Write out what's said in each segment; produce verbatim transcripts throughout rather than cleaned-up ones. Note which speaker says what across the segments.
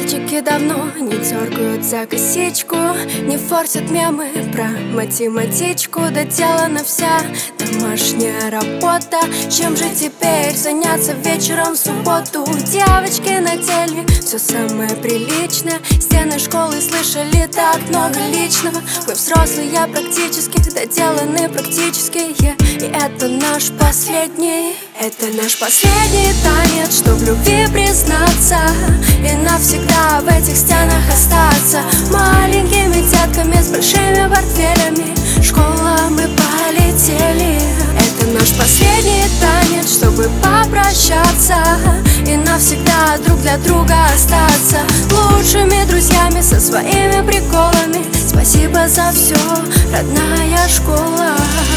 Speaker 1: Мальчики давно не дергают за косичку, не форсят мемы про математичку. Доделана вся домашняя работа. Чем же теперь заняться вечером в субботу? Девочки надели все самое приличное. Стены школы слышали так много личного. Мы взрослые практически, доделаны практически, и это наш последний. Это наш последний танец, что в любви признаться и навсегда в этих стенах остаться. Маленькими детками с большими портфелями школа, мы полетели. Это наш последний танец, чтобы попрощаться и навсегда друг для друга остаться лучшими друзьями со своими приколами. Спасибо за все, родная школа.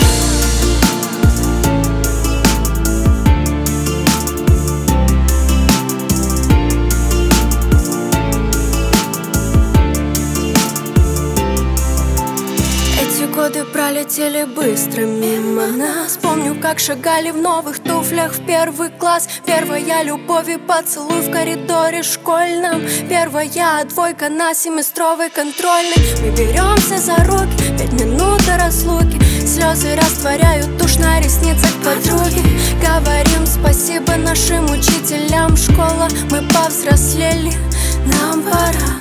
Speaker 1: Годы пролетели быстро мимо нас. Помню, как шагали в новых туфлях в первый класс. Первая любовь и поцелуй в коридоре школьном. Первая двойка на семестровой контрольной. Мы беремся за руки, пять минут до разлуки. Слезы растворяют тушь на ресницах подруги. Говорим спасибо нашим учителям. Школа, мы повзрослели, нам пора.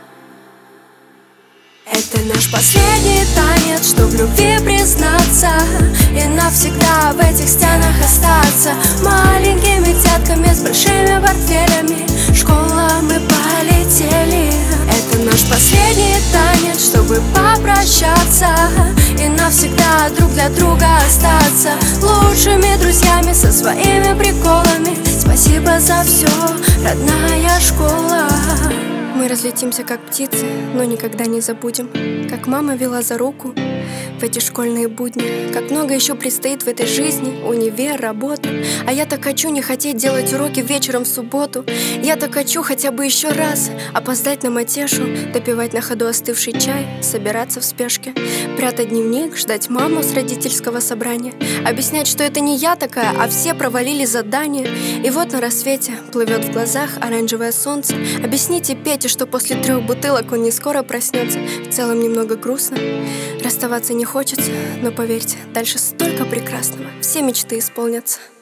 Speaker 1: Это наш последний танец, что в любви признаться и навсегда в этих стенах остаться. Маленькими детками с большими портфелями школа, мы полетели. Это наш последний танец, чтобы попрощаться и навсегда друг для друга остаться лучшими друзьями со своими приколами. Спасибо за все, родная школа. Мы разлетимся как птицы, но никогда не забудем, как мама вела за руку в эти школьные будни. Как много еще предстоит в этой жизни, универ, работа. А я так хочу не хотеть делать уроки вечером в субботу. Я так хочу хотя бы еще раз опоздать на матешу, допивать на ходу остывший чай, собираться в спешке, прятать дневник, ждать маму с родительского собрания, объяснять, что это не я такая, а все провалили задание. И вот на рассвете плывет в глазах оранжевое солнце. Объясните Пете, что после трех бутылок он не скоро проснется. В целом немного грустно, расставаться не хочется, но поверьте, дальше столько прекрасного, все мечты исполнятся.